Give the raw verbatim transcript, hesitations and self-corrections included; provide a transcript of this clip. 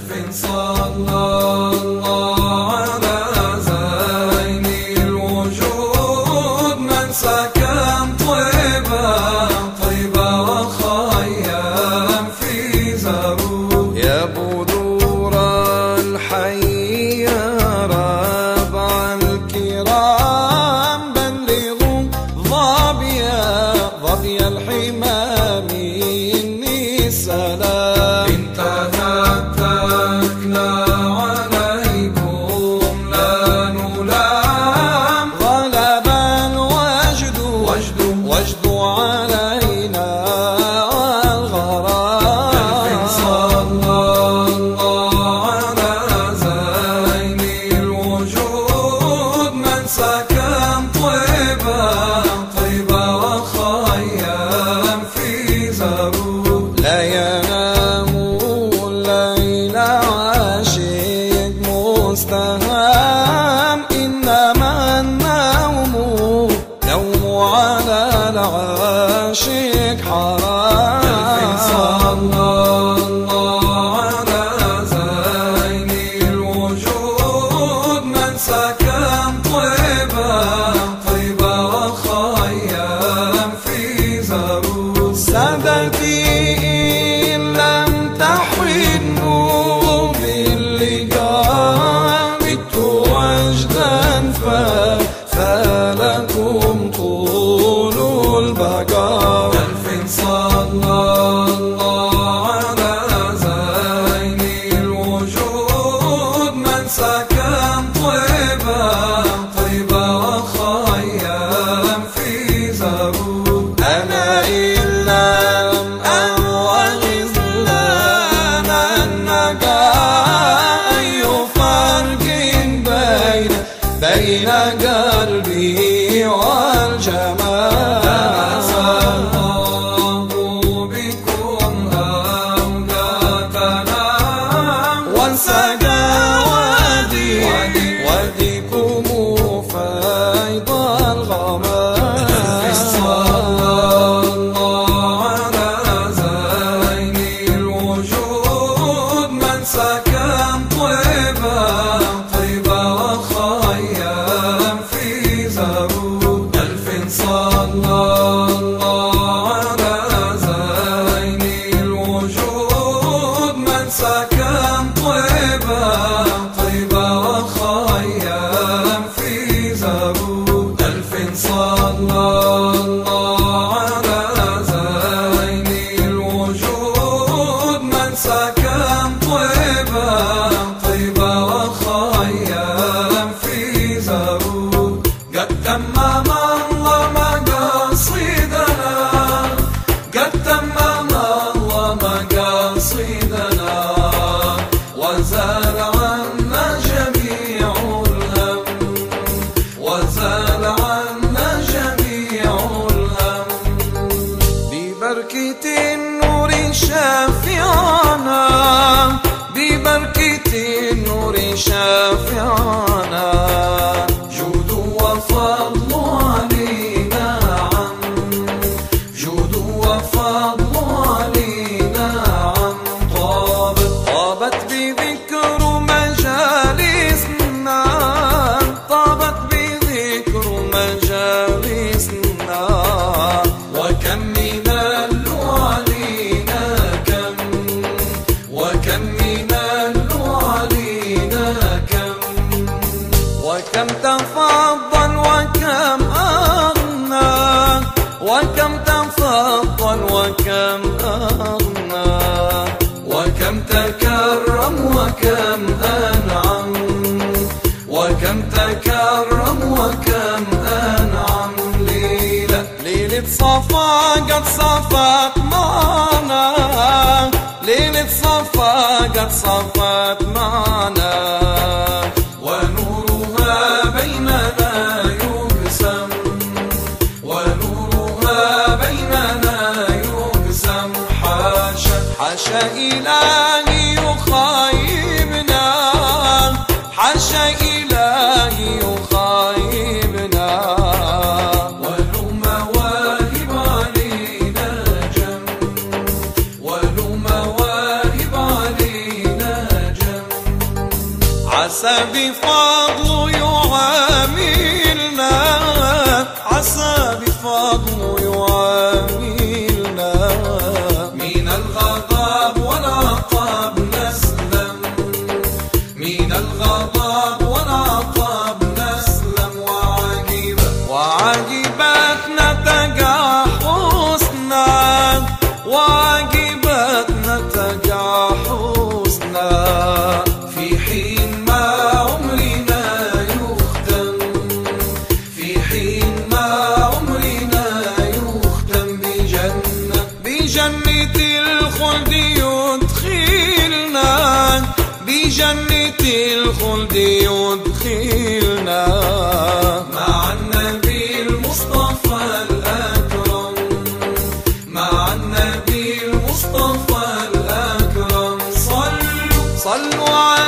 ألف صلى الله على زين الوجود من سكن طيبة طيبة وخيم في زرود. يا بدور الحي يا ربع الكرام بلغوا ظبيا ظبي الحمام مني سلام. انتهتكنا عليكم لا نلام غلب الوجد وجد وجد علينا والغرام. ألف صلى الله على زين الوجود من سكن طيبة طيبة وخيم في زرود. لا ينام الليل عاشق مستهام إنما النوم نوم على العاشق حرام. ألف صلى الله على زين الوجود من سكن طيبة طيبة وخيم في زرود. سادتي إن لم تحرموا باللقاء مت وجدا فلكم طول البقاء. ألف صلى الله على زين الوجود من سكن طيبة طيبة وخيم في زرود. أنا إن لم أوغز لنا النقاء أي فرق بين بين قلبي والجمال. الله بكم أوقاتنا وانسقى وادي واديكم فيض الغمام. ألف صلى الله على زين الوجود من سكن طيبة طيبة وخيم في زرود. ألف صلى الله على زين الوجود من سكن طيبة طيبة وخيم في زرود. ألف صلى الله على زين الوجود من سكن طيبة طيبة وخيم في زرود. قد تمم الله مقاصدنا قد تمم الله مقاصدنا وزال عنا جميع الهم وزال عنا جميع الهم. ببركة النور شافعنا ببركة النور شافعنا جود وفضل علينا عم جود وفضل علينا عم. طابت طابت بذكر مجالسنا طابت بذكر مجالسنا وكم من علينا كم وكم من علينا كم وكم تفضل وكم أغنى وكم تفضل وكم أغنى وكم تكرم وكم أنعم وكم تكرم وكم أنعم. ليلة ليلة صفا قد صفت معنا ليلة صفا قد صفت معنا ونورها بيننا يقسم ونورها بيننا يقسم. حاشا حاشا إلهي يخيبنا حاشا إلهي يخيبنا. ولو مواهب علينا جم ولو مواهب علينا عسى بفضله يعاملنا، عسى بفضله يعاملنا، من الغضب والعقاب نسلم، من الغضب والعقاب نسلم، وعجيبة وعجيبات نتجع حسنا، وعجيبات نتجع حسنا، في حين ما عمرنا يختم، في حين ما عمرنا يختم بجنة، بجنة الخلد يدخلنا، بجنة الخلد يدخلنا، مع النبي المصطفى الأكرم، مع النبي المصطفى الأكرم. صلوا صلوا على